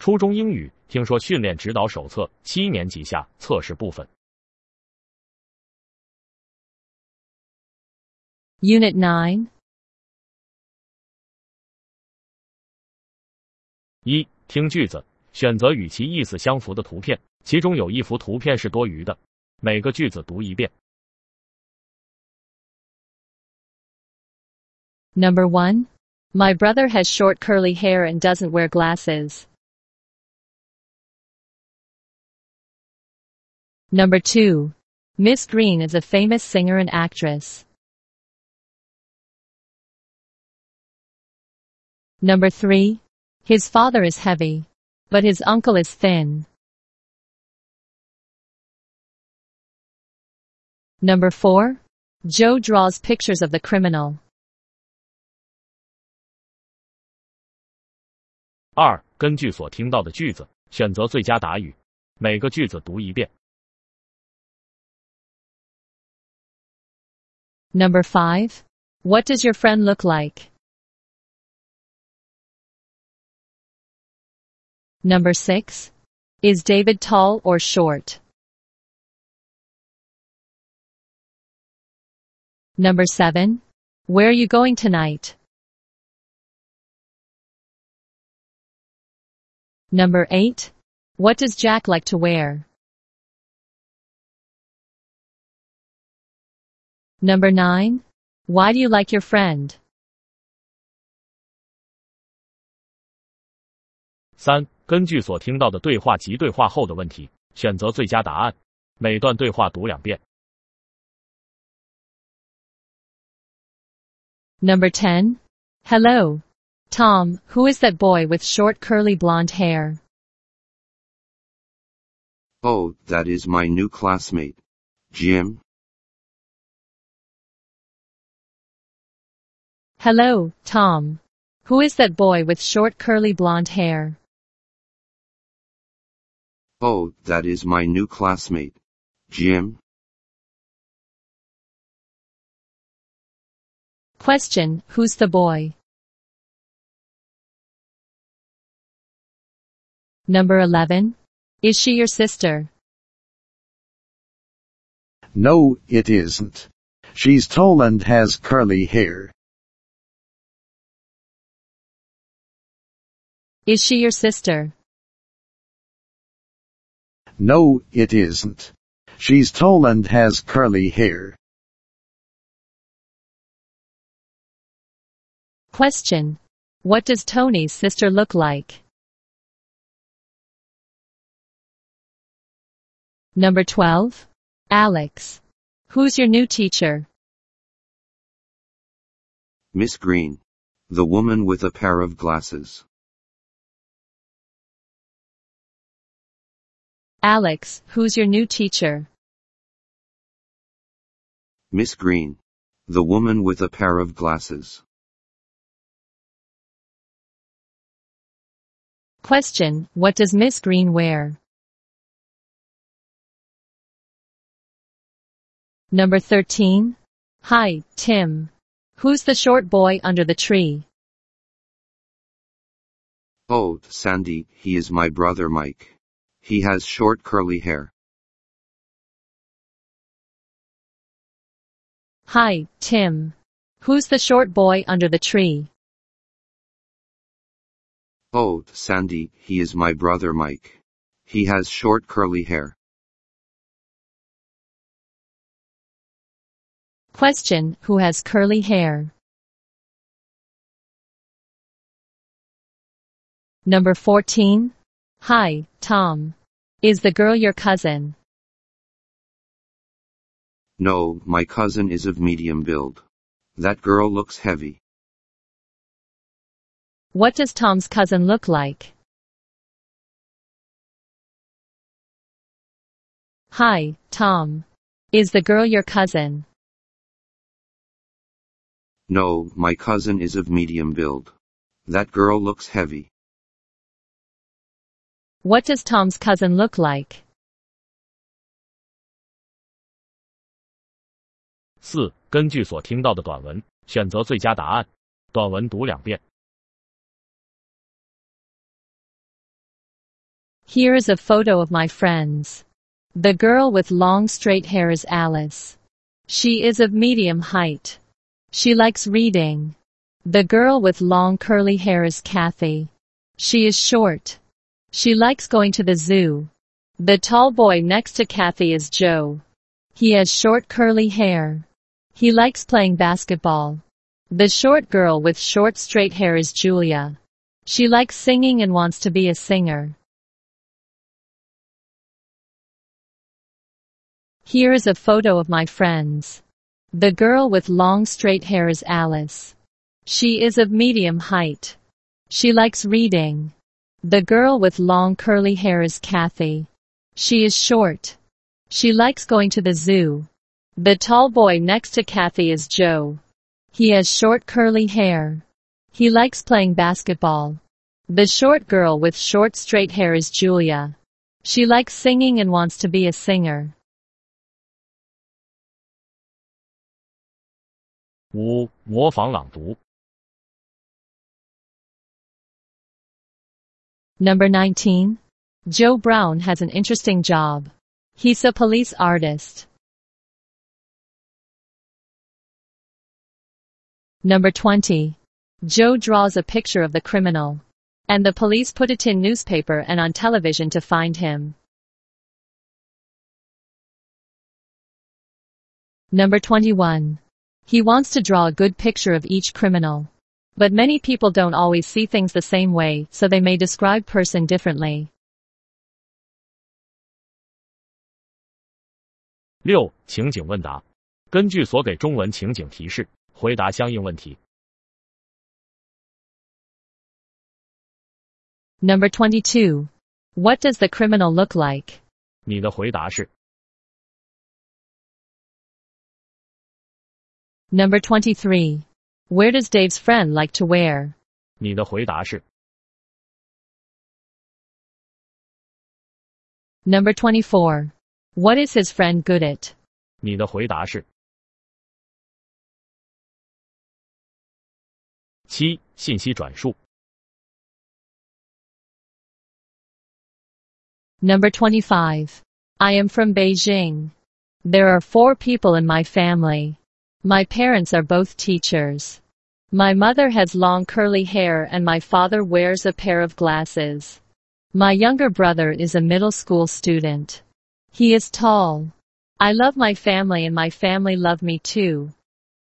初中英语听说训练指导手册7年级下测试部分。 Unit 9. 1. 听句子，选择与其意思相符的图片，其中有一幅图片是多余的。每个句子读一遍。 Number 1. My brother has short curly hair and doesn't wear glasses. Number 2. Miss Green is a famous singer and actress. Number 3. His father is heavy, but his uncle is thin. Number 4. Joe draws pictures of the criminal. 2. 根据所听到的句子，选择最佳答语。每个句子读一遍。 Number 5. What does your friend look like? Number 6. Is David tall or short? Number 7. Where are you going tonight? Number 8. What does Jack like to wear? Number 9. Why do you like your friend? 3. 根据所听到的对话及对话后的问题，选择最佳答案。每段对话读2遍。 Number 10. Hello, Tom, who is that boy with short curly blonde hair? Oh, that is my new classmate, Jim. Hello, Tom. Who is that boy with short curly blonde hair? Oh, that is my new classmate, Jim. Question, who's the boy? Number 11. Is she your sister? No, it isn't. She's tall and has curly hair. Is she your sister? No, it isn't. She's tall and has curly hair. Question. What does Tony's sister look like? Number 12. Alex. Who's your new teacher? Miss Green. The woman with a pair of glasses. Alex, who's your new teacher? Miss Green. The woman with a pair of glasses. Question. What does Miss Green wear? Number 13. Hi, Tim. Who's the short boy under the tree? Oh, Sandy, he is my brother Mike. He has short curly hair. Hi, Tim. Who's the short boy under the tree? Oh, Sandy, he is my brother Mike. He has short curly hair. Question. Who has curly hair? Number 14. Hi, Tom. Is the girl your cousin? No, my cousin is of medium build. That girl looks heavy. What does Tom's cousin look like? Hi, Tom. Is the girl your cousin? No, my cousin is of medium build. That girl looks heavy. What does Tom's cousin look like? 4. 根据所听到的短文，选择最佳答案。短文读2遍。 Here is a photo of my friends. The girl with long straight hair is Alice. She is of medium height. She likes reading. The girl with long curly hair is Kathy. She is short. She likes going to the zoo. The tall boy next to Kathy is Joe. He has short curly hair. He likes playing basketball. The short girl with short straight hair is Julia. She likes singing and wants to be a singer. Here is a photo of my friends. The girl with long straight hair is Alice. She is of medium height. She likes reading. The girl with long curly hair is Kathy. She is short. She likes going to the zoo. The tall boy next to Kathy is Joe. He has short curly hair. He likes playing basketball. The short girl with short straight hair is Julia. She likes singing and wants to be a singer. 5. 模仿朗读。 Number 19. Joe Brown has an interesting job. He's a police artist. Number 20. Joe draws a picture of the criminal. And the police put it in newspaper and on television to find him. Number 21. He wants to draw a good picture of each criminal. But many people don't always see things the same way, so they may describe person differently. 6. 情景问答。根据所给中文情景提示，回答相应问题。 Number 22. What does the criminal look like? 你的回答是 Number 23. Where does Dave's friend like to wear? 你的回答是 Number 24. What is his friend good at? 你的回答是 7. 信息转述。 Number 25. I am from Beijing. There are 4 people in my family. My parents are both teachers. My mother has long curly hair and my father wears a pair of glasses. My younger brother is a middle school student. He is tall. I love my family and my family love me too.